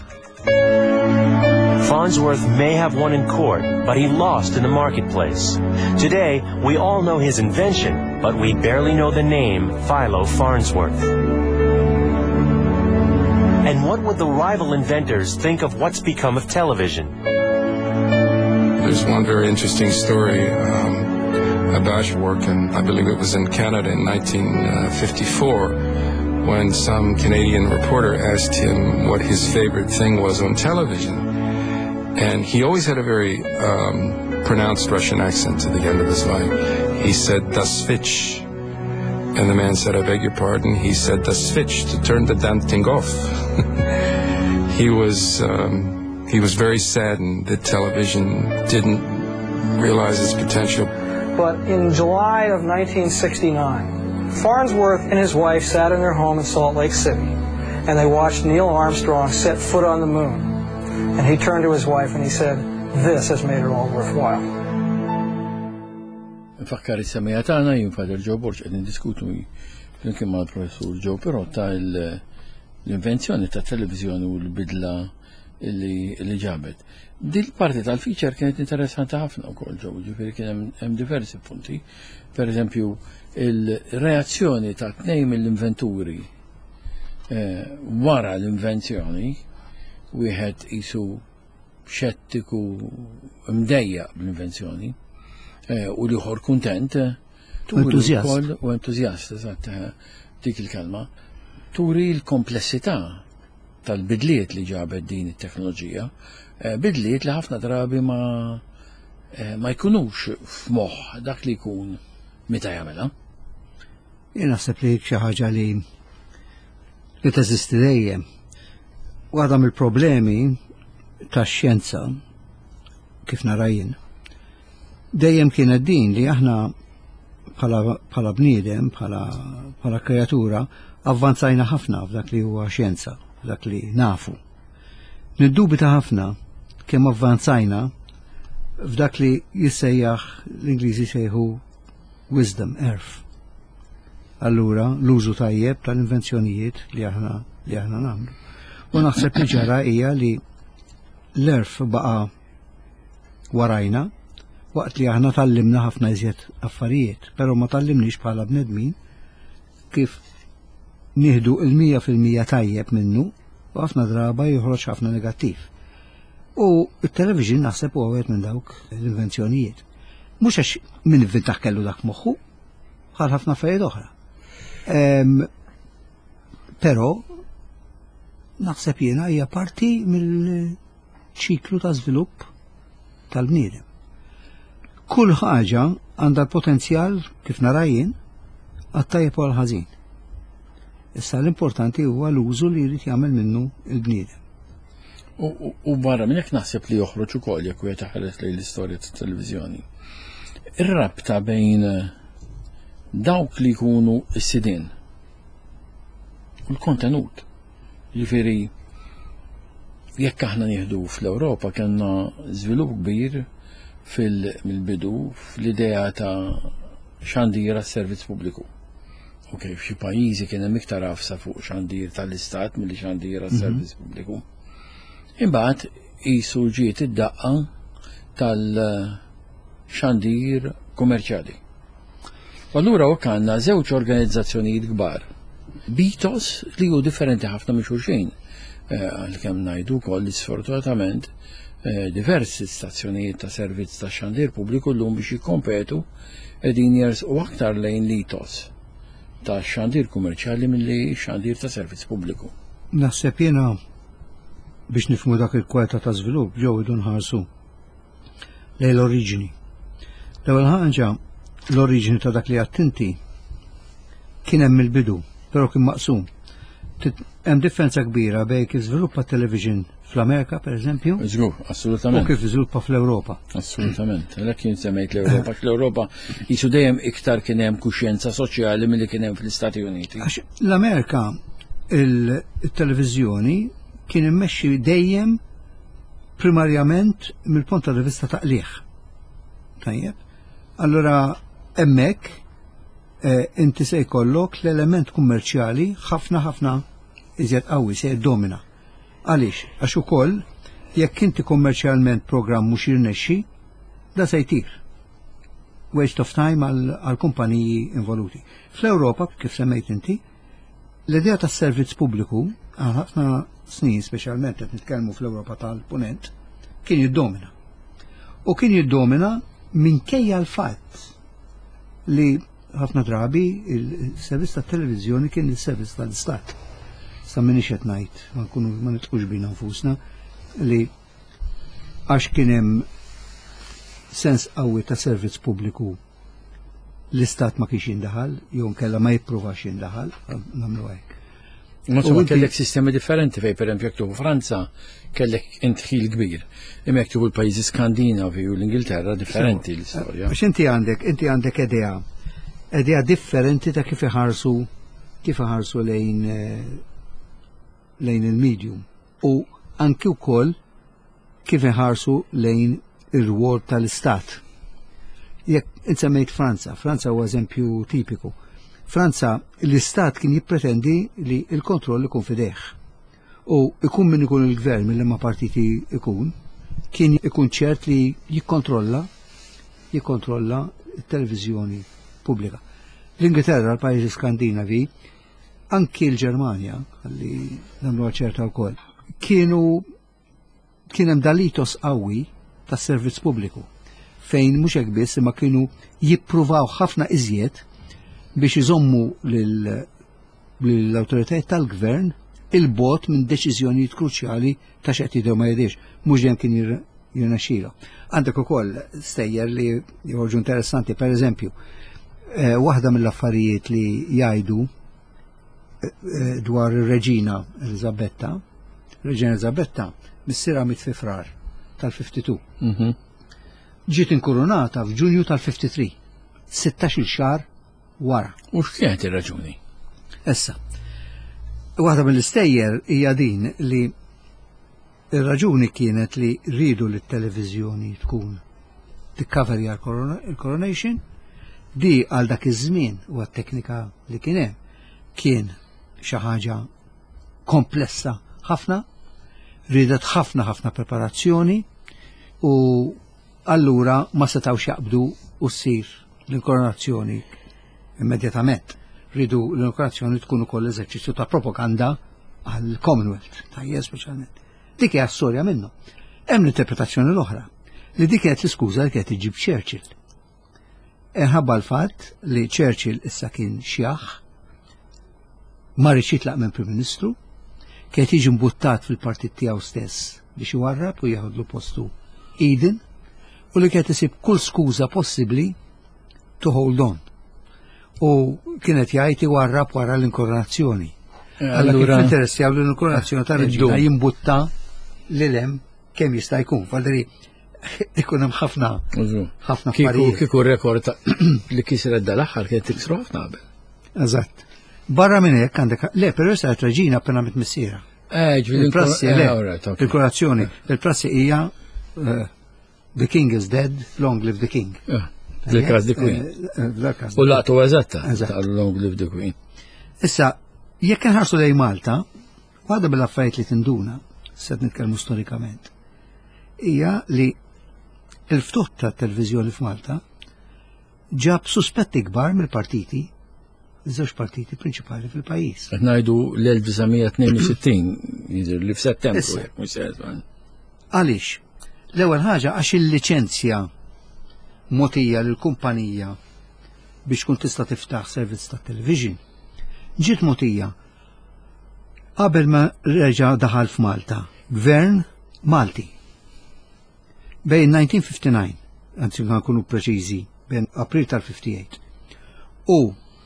Farnsworth may have won in court, but he lost in the marketplace. Today, we all know his invention, but we barely know the name Philo Farnsworth. And what would the rival inventors think of what's become of television? There's one very interesting story about Zworykin. I believe it was in Canada in 1954, when some Canadian reporter asked him what his favorite thing was on television. And he always had a very pronounced Russian accent to the end of his life. He said, "Das switch." And the man said, "I beg your pardon?" He said, "Das switch, to turn the damn thing off." He was very saddened that television didn't realize its potential. But in July of 1969, Farnsworth and his wife sat in their home in Salt Lake City, and they watched Neil Armstrong set foot on the moon. And he turned to his wife and he said, this has made it all worthwhile. Nfakkar is-semija tagħna jien Father Joe Borch qed niddiskutu flimkien mal-Professur Joe Perotta l-invenzjoni ta' televiżjoni u l-bidla li ġabet. Dil parti tal-feature kienet interessanti ħafna wkoll ġew, ġifieri kien hemm diversi punti. Pereżempju, il-reazzjoni ta' tnejn mill-inventuri wara l-invenzjoni, wieħed qisu xettiku mdejjaq bl-invenzjoni u liħor kuntent u entużjast, eżatt, dik il-kelma, turi l-komplessità tal-bidliet li ġabet din it-teknoloġija, bidliet li ħafna drabi ma jkunux f'moħħ dak li jkun meta jagħmelha. Jien naħseb li xi ħaġa li teżisti dejjem. Waħda mill-problemi tax-xjenza kif narajin dejjem kienet din li aħna bħala bniedem, bħala kreatura avvanzajna ħafna f'dak li huwa xjenza, f'dak li nafu. Niddubita ħafna kemm avvanzajna f'dak li jissejjaħ l-Ingliżi sejħu wisdom, erf. Allura l-użu tajjeb tal-invenzjonijiet li aħna nagħmlu. U naħseb li ġara hija li l-erf baqa' warajna waqt li aħna tallimna ħafna iżjed affarijiet, però ma tallimniex bħala bnedmin kif nieħdu il-100% tajjeb minnu u ħafna draba joħroġ ħafna negattiv. U t-television naħseb huwa wieħed minn dawk l-invenzjonijiet. Mhux għax min inventaħ kellu dak moħħu, bħal ħafna affarijiet oħra. Però naħseb jiena hija parti mill-ċiklu ta' żvilupp tal-bniedem. Kull ħaġa għandha l-potenzjal kif narajjin għat-tajjeb u għal-ħażin. Issa l-importanti huwa l-użu li jrid jagħmel minnu l-bniedem. U barra minn hekk naħseb li joħroġ ukoll jekk wieħed ħares lejn l-istorja tat-televiżjoni. Ir-rabta bejn dawk li jkunu s-sidien u l-kontenut. Jiġifieri jekk aħna nieħdu fl-Ewropa kellna żvilupp kbir mill-bidu fl-idea ta' xandira s-servizz pubbliku. Ok, f'xi pajjiżi kien hemm iktar għafsa fuq xandir tal-istat milli xandira s-servizz pubbliku. Imbagħad qisu ġiet id-daqqa tal-xandir kummerċjali. Allura hekk għandna żewġ organizzazzjonijiet kbar. Bitos li hu differenti ħafna minn xulxin. Għalkemm ngħidu wkoll li sfortunatament diversi stazzjonijiet ta' servizz ta' xandir pubbliku llum biex jikkompetu qegħdin jersqu aktar lejn l-itos ta' xandir kummerċjali milli xandir ta' servizz pubbliku. Naħseb jiena biex nifhmu dak il-kwalità ta' żvilupp ġew idu nħarsu lejn l-oriġini. L-ewwel ħaġa l-oriġini ta' dak li attinti kien hemm il-bidu, però kien maqsum. Hemm differenza kbira bejn kif żviluppa television fl-Amerika, pereżempju, żgur, assolutament. U kif iżviluppa fl-Ewropa. Assolutament. Għalhekk jien semmejt l-Ewropa. Fl-Ewropa jisu dejjem iktar kien hemm kuxjenza soċjali milli kien hemm fl-Istati Uniti. L-Amerika il-televiżjoni kien immexxi dejjem primarjament mill-punt ta' vista taqlieħ. Tajjeb. Allura hemmhekk inti se jkollok l-element kummerċjali ħafna iżjed qawwi se jiddomina. Għaliex? Għax ukoll jekk inti kummerċjalment programm mhux jirnexxi, da se jtir. Waste of time għal kumpaniji involuti. Fl-Ewropa, kif semmejt inti, l-idea tas-servizz pubbliku għal ħafna snin, speċjalment qed nitkellmu fl-Ewropa tal-Punent, kien jiddomina. U kien jiddomina minkejja l-fatt li ħafna drabi il-servizz tat-televiżjoni kien il-servizz tal-Istat. Sa minix qed ngħid, ma nitqux bina nfusna li għax kien hemm sens qawwi ta' servizz pubbliku l-Istat ma kienx jindaħal, jew nkella ma jippruvax jindaħal, nagħmlu hekk. U kellek sistemi differenti fejn pereżempju jekk tieħu Franza kellek intħil kbir. Imma jekk tieħu l-pajjiżi Skandinavi u l-Ingilterra differenti l-istorja. Biex inti għandek idea differenti ta' kif iħarsu lejn il-medium u anki wkoll kif iħarsu lejn ir-rwol tal-istat. Jekk insemmejt Franza huwa eżempju tipiku. Franza, l-istat kien jippretendi li l-kontroll ikun fidejh. U ikun min ikun il-gvern mill-imma partiti ikun, kien ikun ċert li jikkontrolla il-televizjoni pubblika. L-Ingilterra, l-pajjiżi Skandinavi, anki l-Ġermanja, għalli namlu ċerta wkoll, kien hemm dalitos qawwi tas-servizz pubbliku fejn mhux hekk biss imma kienu jippruvaw ħafna iżjed biex iżommu lill-awtoritajiet tal-gvern il-bot minn deċiżjonijiet kruċjali ta' x'qed jidhru ma jidhirx, mhux dejjem kien jirnexxielu. Għandek ukoll stejjer li joħorġu interessanti, pereżempju, waħda mill-affarijiet li jgħidu dwar ir-Reġina Elisabetta missira fi frar tal-52. Ġiet inkurunata f'Ġunju tal-53, 16-il xahar wara. U x'kienet ir-raġuni? Issa, waħda mill-istejjer hija din li ir-raġuni kienet li rridu li t-televiżjoni tkun tikkaverja l-coronation, di għal dak iż-żmien u għat-teknika li kien hemm kien xi ħaġa komplessa ħafna, ridet ħafna preparazzjoni u allura ma setgħux jaqbdu u ssir l-inkoronazzjoni immedjatament. Ridu l-inkoronazzjoni tkun ukoll eżerċizzju ta' propaganda għall Commonwealth, tajjeb speċjalment. Dik hija storja minnu. Hemm l-interpretazzjoni l-oħra li dik kienet l-iskuża li kienet iġib Churchill. Inħabba l-fatt li Churchill issa kien xjaħ, ma rridx jitlaq minn Prim Ministru, kienet jiġi mbuttat fil-partit tiegħu stess biex iwarrab u jaħodlu postu Eden, u li kienet isib kull skuża possibbli to hold on. U kienet jgħid iwarrab wara l-inkoronazzjoni. Allura kif interessjaw l-inkoronazzjoni ta' Reġina jimbutta lil-hemm kemm jista' jkun. Fadri ikun hemm ħafna affarijiet. Kieku rekord li kisret dal-aħħar kienet tiksru ħafna qabel. Eżatt. Barra minn hekk għandek le, però issa Reġina appena mitmissiera. Il-prassi il-koronazzjoni, il-prassi hija The king is dead, long live the king. Like as the queen. U laqtu eżatta, long live the queen. Issa, jekk nħarsu lej Malta, waħda bil-affarijiet li tinduna, set nitkellmu storikament, hija li il-ftuħ ta' televizjoni f'Malta ġab suspetti kbar mill-partiti, iż-żewġ partiti prinċipali fil-pajjiż. Qed ngħidu l-1962, jidher li f'Settembru. Għaliex? L-ewwel ħaġa għax il-liċenzja mogħtija lill-kumpanija biex tkun tista' tiftaħ servizz ta' television ġiet mogħtija qabel ma reġa' daħal f'Malta, Gvern Malti. Bejn 1959, anzi nkunu preċiżi, bejn April tal-58 u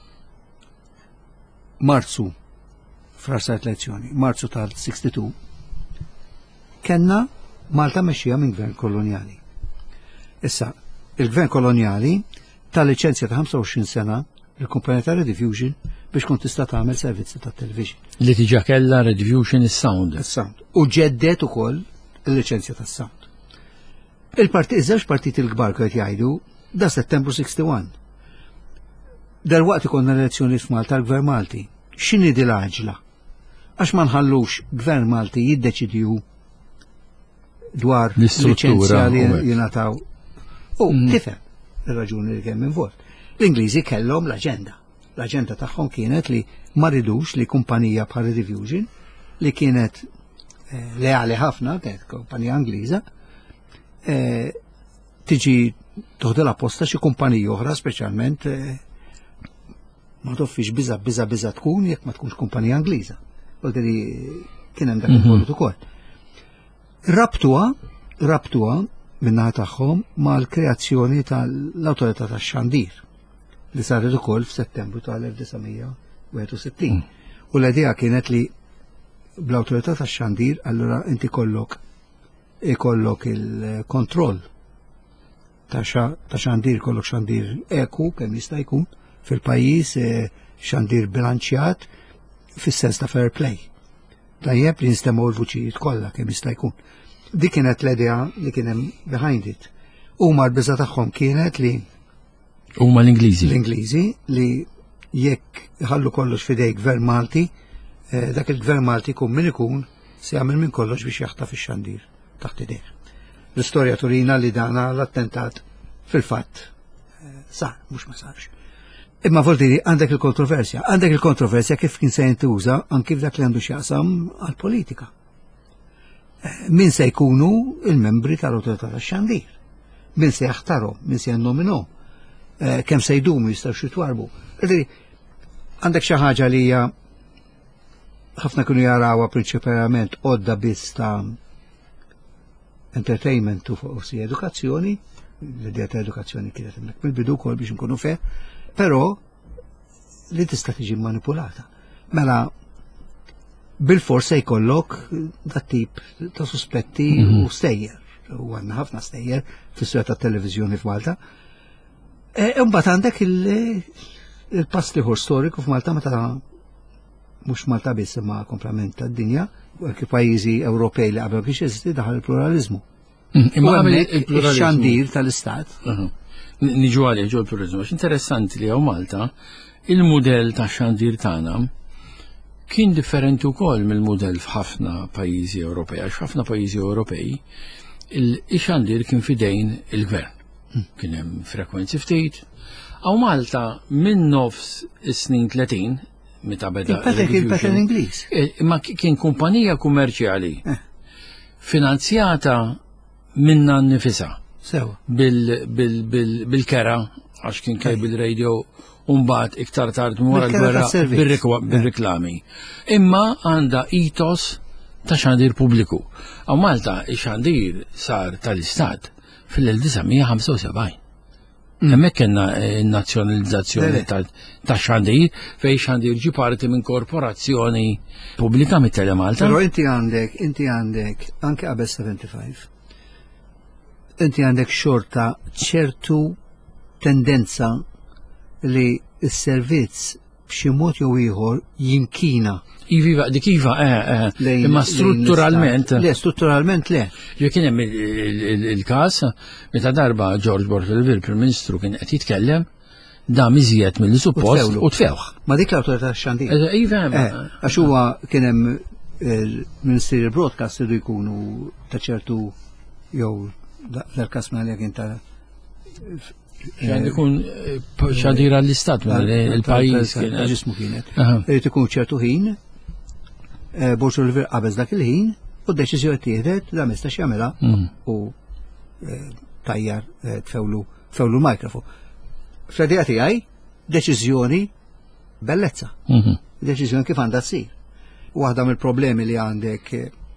Marzu f'rasa elezzjoni, Marzu tal-62, kellna Malta mexxija minn gvern kolonjali. Issa, il-gvern kolonjali tal-liċenzja ta' 25 sena il-kumpanija ta' Rediffusion biex kun tista' tagħmel servizzi ta' television. Li tiġa kellha Rediffusion is-sound. U ġeddet ukoll il-liċenzja tas-sound. Iż-żewġ partiti l-kbar qed jgħidu da Settembru 61. Dalwaqt ikollna elezzjoni f'Malta l-Gvern Malti. X'inhi di l-għaġla? Għax ma nħallux Gvern Malti jiddeċidiju dwar liċenzja li jingħataw. U tifhem ir-raġuni li kemm involt. L-Ingliżi kellhom l-aġenda. L-aġenda tagħhom kienet li ma ridux li kumpanija bħal Rediffusion li kienet leali ħafna, kienet kumpanija Ingliża, tiġi toħdilha posta xi kumpanija oħra speċjalment ma toffix biża tkun jekk ma tkunx kumpanija Ingliża. Qolti kien hemm dak il-volut ukoll. Rabtuha min-naħa tagħhom mal-kreazzjoni tal-Awtorità tax-Xandir li saret ukoll f'Settembru tal-1961. U l-idea kienet li bl-Awtorità tax-Xandir allura inti ikollok il-kontroll ta' xandir, kollok xandir eku kemm jista' jkun fil-pajjiż, xandir bilanċjat fis-sens ta' fair play. Tajjeb li nistemaw l-vuċijiet kollha kemm jista' jkun. dik kienet l-idea li kien hemm behind it. Huma l-biża' tagħhom kienet li huma l-Ingliżi li jekk ħallu kollox fidej gvern Malti, dak il-gvern Malti kun min ikun se jagħmel minn kollox biex jaħtaf ix-xandir taħt idejh. L-istorja turina li dana l-attentat fil-fatt sar, mhux ma sarx. Imma volti għandek il-kontroversja kif kien se jintuża anki f'dak li għandu x'jaqsam għall-politika. Min se jkunu il-membri tal-Awtorità tax-Xandir, min se jaħtarhom, min se jannominhom, kemm se jdumu jistgħu jitwarbu. Għandek xi ħaġa li hija ħafna kienu jarawha prinċipalment għodda biss ta' entertainment u forsi edukazzjoni, l-idea ta' edukazzjoni kienet hemmhekk mill-bidu wkoll biex nkunu fair, però li tista' tiġi manipulata. Mela bil-fors se jkollok dat tip ta' suspetti u stejjer. U għandna ħafna stejjer fis-suja tat-televiżjoni f'Malta. Imbagħad għandek il-pass liħor storiku f'Malta meta mhux Malta biss imma komplement tad-dinja, anke pajjiżi Ewropej li qabel biex jeżisti daħal il-pluralizmu. Imma il-xandir tal-istat. Niġu għalih ġol pluralizmu. Interessanti li hawn Malta il-mudell ta' xandir tagħna kien differenti wkoll mill-mudell f'ħafna pajjiżi Ewropej, għax ħafna pajjiżi Ewropej il-xandir kien fidejn il-gvern. Kien hemm frekwenzi ftit. Hawn Malta minn nofs is-snin 30 meta beda il-pattern Ingliż. Imma kien kumpanija kummerċjali finanzjata minna nnifisha. Sewa. Bil-kera għax kien bil-radio Umbat iktar tard wara l-gwerra bil-reklami. Imma għandha itos ta' xandir pubbliku. Għaw Malta xandir sar tal-istat fil-1975. Hemmhekk kellna n-nazzjonalizzazzjoni ta' xandir fejn xandir ġi parti minn korporazzjoni pubblika mit-Tele Malta. Però inti għandek anke qabel 75. Inti għandek xorta ċertu tendenza li s-servizz b'xi mod jew ieħor jinkina. Iva, dik iva, imma strutturalment. Le, strutturalment le. Kien hemm il-każ meta darba George Bortelville, Prim Ministru, kien qed jitkellem da miżjed milli suppost u tfewħ. Ma dik l-awtorità x'għandih. Iva, għax huwa kien hemm il-Ministri Broadcast idu jkunu ta' ċertu jew l-każ ma kien ta' Xan ikun xadira l-istat il-pajis ġismu kienet. Irid ikun ċertu ħin, Bortelville qabeż dak il-ħin u d-deċiżjoni tieħdet da ma jistax jagħmilha u tajjar tfewlu l-mikrofon. Fl-idea tiegħi deċiżjoni bellezza. Deċiżjoni kif għandha ssir. Waħda mill-problemi li għandek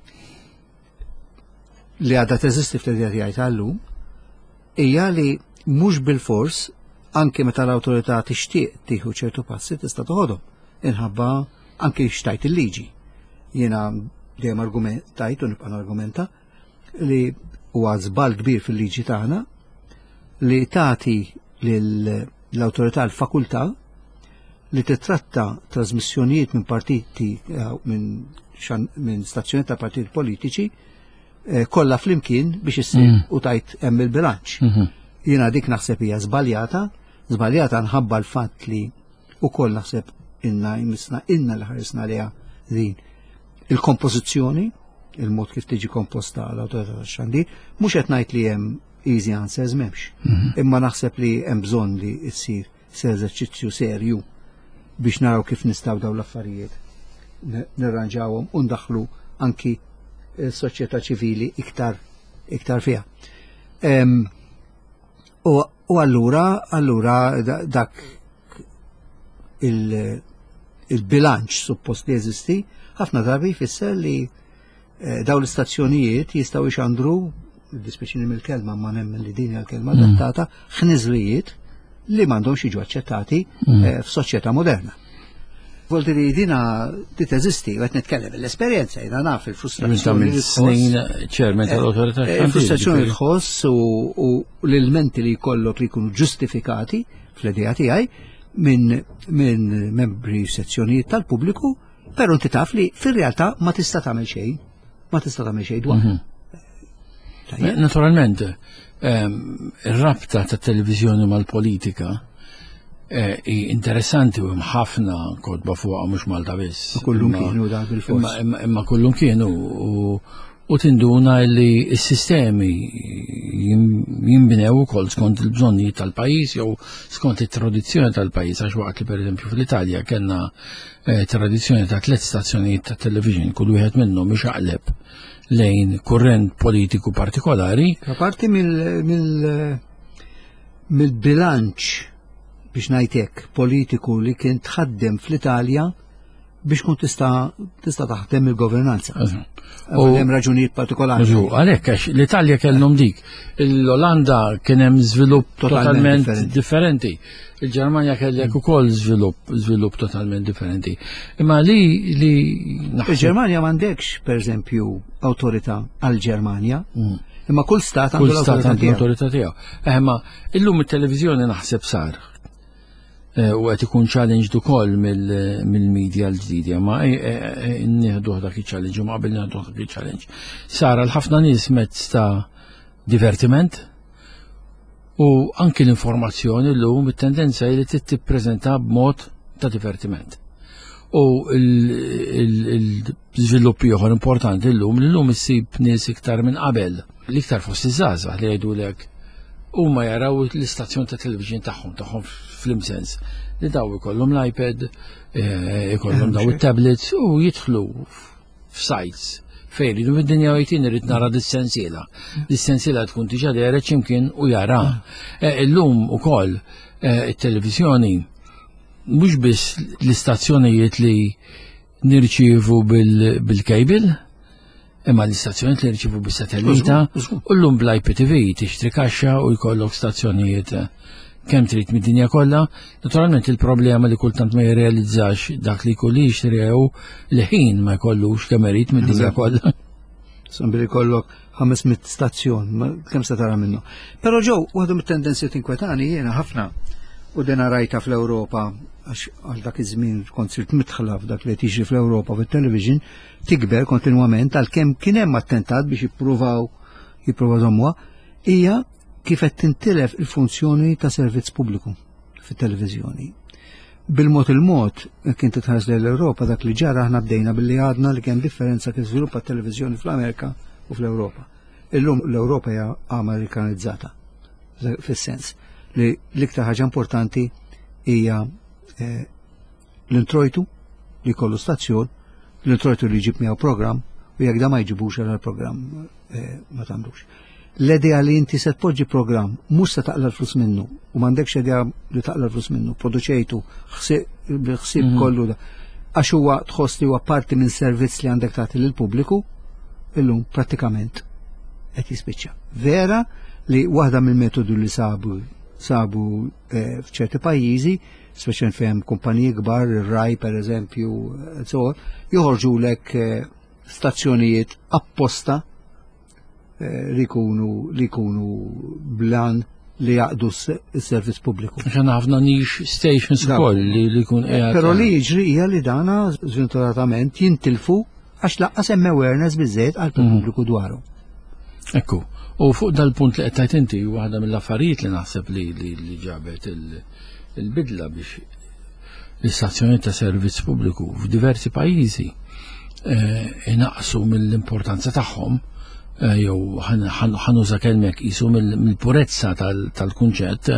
li għadha teżisti fl-idea tiegħi tal-lum hija li mhux bil-fors anke meta l-awtorità tixtieq tieħu ċertu passi tista' toħodhom inħabba anke xtajt il-liġi. Jiena dejjem argumentajt u nibqa' argumenta li huwa żball kbir fil-liġi tagħna li tagħti lill-awtorità l-fakultà li titratta trasmissjonijiet minn partiti minn stazzjonijiet ta' partiti politiċi kollha flimkien biex issir u tajt hemm il-bilanċ. Jiena dik naħseb hija żbaljata nħabba l-fatt li wkoll naħseb inna l-ħarisna liha din il-kompożizzjoni, il-mod kif tiġi komposta l-awtorità tax-xandir, mhux qed ngħid li hemm easy answers m'hemmx. Imma naħseb li hemm bżonn li ssir eżerċizzju serju biex naraw kif nistgħu dawn l-affarijiet nirranġawhom u ndaħlu anki s-soċjetà ċivili iktar fiha. U allura dak il-bilanċ suppost li jeżisti ħafna drabi jfisser li daw l-istazzjonijiet jistgħu jxandru, dispeċini mill-kelma ma nemmen li din l-kelma adattata, ħniżrijiet li m'għandhomx jiġu aċċettati f'soċjetà moderna. Volti li dina titeżisti, għet nitkellem l-esperienza, jina naf il-frustrazzjoni il-frustrazzjoni l-ħoss u l-elementi li jkollok li jkunu ġustifikati fl-idea tiegħi minn membri sezzjonijiet tal-pubbliku, però inti taf li fir-realtà ma tista' tagħmel xejn, dwar. Naturalment, ir-rabta tat-televiżjoni mal-politika interessanti u ħafna kodba fuqha mhux Malta biss. Kullum kienu dak il-fors. Imma kullum kienu u tinduna li s-sistemi jinbinew ukoll skont il-bżonnijiet tal-pajjiż jew skont it-tradizzjoni tal-pajjiż għax waqt li pereżempju fl-Italja kellna tradizzjoni ta' 3 stazzjonijiet ta' television kull wieħed minnhom ixaqleb lejn kurrent politiku partikolari. Parti mill-bilanċ biex ngħidlek politiku li kien tħaddem fl-Italja biex kun tista' taħdem il-governanza. Hemm raġunijiet partikolari. Għalhekk għax l-Italja kellhom dik. L-Olanda kien hemm żvilupp totalment differenti. Il-Ġermanja kellek ukoll żvilupp totalment differenti. Imma li il-Ġermanja m'għandekx pereżempju awtorità għall-Ġermanja. Imma kull stat għandu l-awtorità tiegħu. Imma illum it-televiżjoni naħseb sar. U għet ikun challenge ukoll mill-medja l-ġdidja, ma nieħdu dak il-challenge, ma qabel nieħdu dak il-challenge. Sara l-ħafna nies mezz ta' divertiment u anki l-informazzjoni llum it-tendenza li tippreżenta b'mod ta' divertiment. U l-żviluppi oħra importanti llum issib nies iktar minn qabel, l-iktar fost iż-żgħażagħ li jgħidulek huma jaraw l-istazzjon ta' television tagħhom fl-imsens li daw ikollhom l-iPad, ikollhom daw it-tablets u jidħlu f'sites fejn iridu mid-dinja għajtin irid nara dis-sensiela. Dis-sensiela tkun diġà dejra ċimkien u jara. Illum ukoll it-televiżjoni mhux biss l-istazzjonijiet li nirċievu bil-kejbil, imma l-istazzjonijiet li nirċievu bis-satellita u llum bl-IPTV tixtri kaxxa u jkollok stazzjonijiet kemm trid mid-dinja kollha. Naturalment il-problema li kultant ma jirrealizzax dak li jkollu jixtri jew l-ħin ma jkollux kemm irid mid-dinja kollha. Sambri jkollok 500 stazzjon, kemm se tara minnu. Però ġew waħda mit-tendenzi tinkwetani jiena ħafna u dena rajta fl-Ewropa għax għal dak iż-żmien kont sirt mitħla f'dak li tiġri fl-Ewropa fit-television tikber kontinwament għalkemm kien hemm attentat biex jippruvaw żommuha hija kif qed tintilef il-funzjoni ta' servizz pubbliku fit-televiżjoni. Bil-mod il-mod kien titħares lejn l-Ewropa dak li ġara aħna bdejna billi għadna li kemm differenza kif żviluppa t-televiżjoni fl-Amerika u fl-Ewropa. Illum l-Ewropa hija amerikanizzata fis-sens li l-iktar ħaġa importanti hija l-introjtu li jkollu stazzjon, l-introjtu li jġib miegħu programm u jekk da ma jġibux għal programm ma tagħmlux. L-idea li inti se tpoġġi programm mhux se taqla l-flus minnu u m'għandekx idea li taqla l-flus minnu, produċejtu bil-ħsieb kollu da għax huwa tħoss li huwa parti minn servizz li għandek tagħti lill-pubbliku, illum prattikament qed jispiċċa. Vera li waħda mill-metodu li sabu f'ċerti pajjiżi, speċjalment fejn kumpaniji kbar, ir-Rai pereżempju, joħorġulek stazzjonijiet apposta li jkunu blan li jaqdu s-servizz pubbliku. Ħafna ħafna niche stations ukoll li jkun qiegħed. Però li jiġri hija li dana żventuratament jintilfu għax laqqas hemm awareness biżżejjed għal pubbliku dwarhom. Ekku, u fuq dal-punt li qed tgħid inti waħda mill-affarijiet li naħseb li ġabet il-bidla biex l-istazzjonijiet ta' servizz pubbliku f'diversi pajjiżi inaqsu mill-importanza tagħhom jew ħanuża kelmek qisu mill-purezza tal-kunċett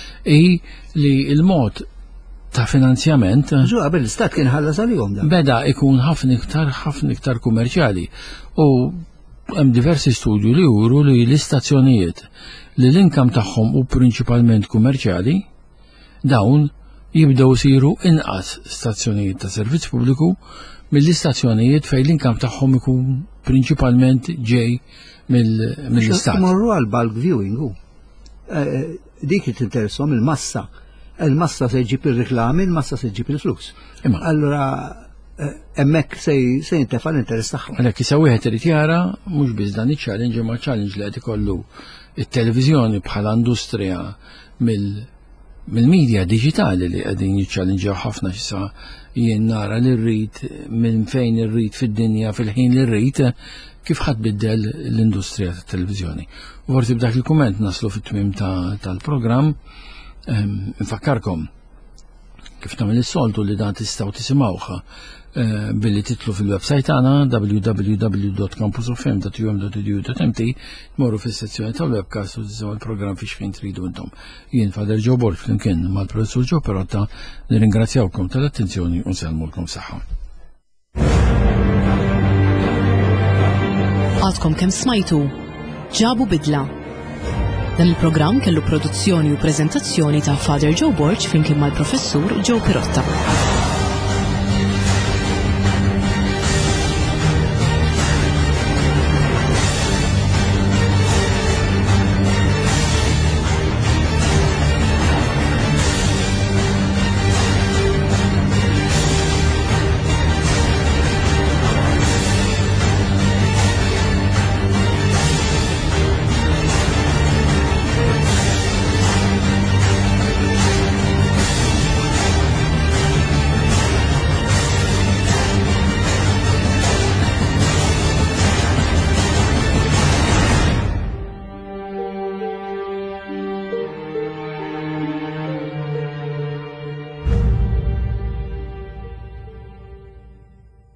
li l-mod ta' finanzjament qabel l-istat kien ħallas għalihom dan. Beda ikun ħafna iktar kummerċjali u hemm diversi studju li juru li l-istazzjonijiet li l-inkam tagħhom u prinċipalment kummerċjali dawn jibdew isiru inqas stazzjonijiet ta' servizz pubbliku mill-istazzjonijiet fejn l-inkam tagħhom ikun prinċipalment ġej mill-istat. Morru għal bulk viewing dik li tinteressom il-massa. Il-massa se jġib il-reklami, il-massa se jġib il-flus. Allura hemmhekk se jintefa' l-interess tagħhom. Għalhekk issa wieħed irid jara mhux biss dan iċ-challenge imma challenge li qed ikollu it-televiżjoni bħala industrija mill-medja digitali li qegħdin jiċċallenġaw ħafna x'sa jien nara li rrid minn fejn irrid fid-dinja fil-ħin li rrid kif ħadd biddel l-industrija tat-televiżjoni. U forsi b'dak il-kumment naslu fit-tmiem tal-programm infakkarkom kif tagħmel is-soltu li dan tistgħu tisimgħuha billi titlu fil-website tagħna www.campusofm.um.edu.mt tmorru fis-sezzjoni tal-webcast u tisimgħu il-programm fix ħin tridu intom. Jien Father Joe Borg flimkien mal-Professur Joe Perotta nirringrazzjawkom tal-attenzjoni u nsellmulkom saħħa. Għadkom kemm smajtu ġabu bidla. Dan il-programm kellu produzzjoni u preżentazzjoni ta' Father Joe Borg flimkien mal-Professur Joe Perotta.